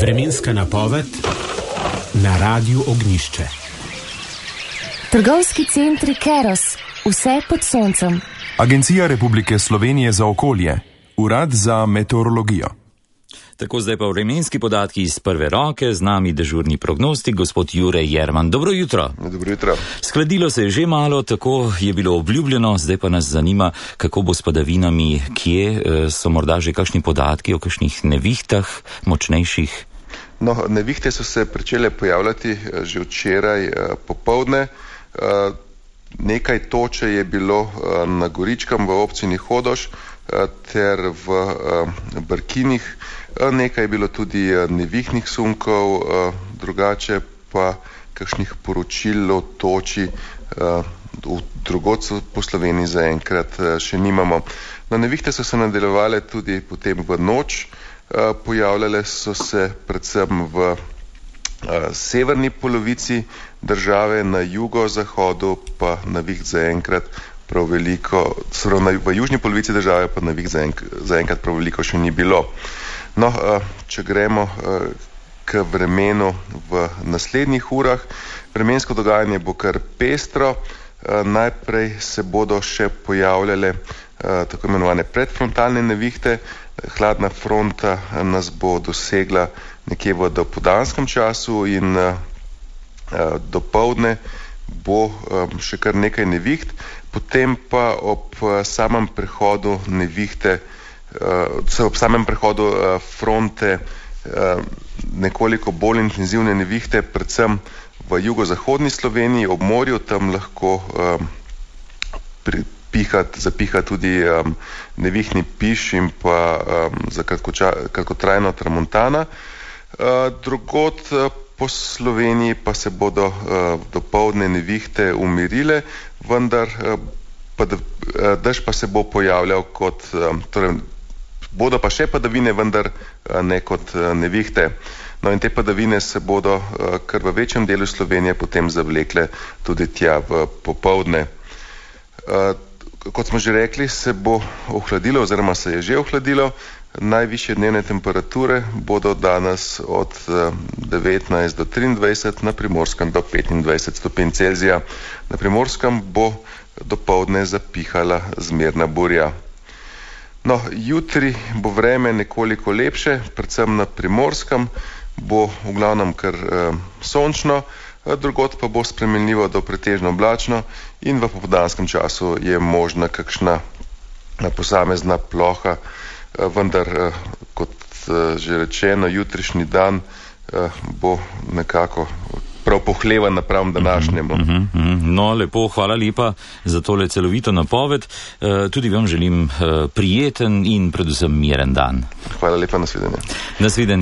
Vremenska napoved na Radiu Ognjišče. Trgovski centri Keros, vse pod soncem. Agencija Republike Slovenije za okolje, Urad za meteorologijo. Tako zdaj pa vremenski podatki iz prve roke, z nami dežurni prognostik, gospod Jure Jerman. Dobro jutro. Dobro jutro. Skladilo se je že malo, tako je bilo obljubljeno, zdaj pa nas zanima, kako bo s padavinami, kje so morda že kakšni podatki o kakšnih nevihtah, močnejših. No, nevihte so se pričele pojavljati že včeraj popoldne. Nekaj toče je bilo na Goričkem v občini Hodoš ter v Brkinih. Nekaj je bilo tudi nevihtnih sunkov, drugače pa kakšnih poročil o toči drugod po Sloveniji zaenkrat še nimamo. No, nevihte so se nadaljevale tudi potem v noč, pojavljale so se predvsem v severni polovici države, na jugozahodu pa neviht zaenkrat prav veliko, v južni polovici države pa neviht zaenkrat prav veliko še ni bilo. No, če gremo k vremenu v naslednjih urah, vremensko dogajanje bo kar pestro. Najprej se bodo še pojavljale tako imenovane predfrontalne nevihte. Hladna fronta nas bo dosegla nekje v dopoldanskem času in dopoldne bo še kar nekaj neviht, potem pa ob samem prehodu nevihte, ob samem prehodu fronte nekoliko bolj intenzivne nevihte, predvsem v jugozahodni Sloveniji, ob morju, tam lahko zapiha tudi nevihtni piš in pa za kratkotrajno tramontana. Drugod po Sloveniji pa se bodo dopoldne nevihte umirile, vendar dež pa se bo pojavljal kot, torej bodo pa še padavine, vendar ne kot nevihte. No in te padavine se bodo kar v večjem delu Slovenije potem zavlekle tudi tja v popoldne. Kot smo že rekli, se bo ohladilo oziroma se je že ohladilo. Najvišje dnevne temperature bodo danes od 19 do 23, na Primorskem do 25 stopinj Celzija. Na Primorskem bo dopoldne zapihala zmerna burja. No, jutri bo vreme nekoliko lepše, predvsem na Primorskem bo v glavnem kar sončno, drugod pa bo spremenljivo do pretežno oblačno in v popoldanskem času je možna kakšna posamezna ploha, vendar kot že rečeno, jutrišnji dan bo nekako prav pohlevan napram današnjemu. No, lepo, hvala lepa za tole celovito napoved. Tudi vam želim prijeten in predvsem miren dan. Hvala lepa, nasvidenje. Nasvidenje.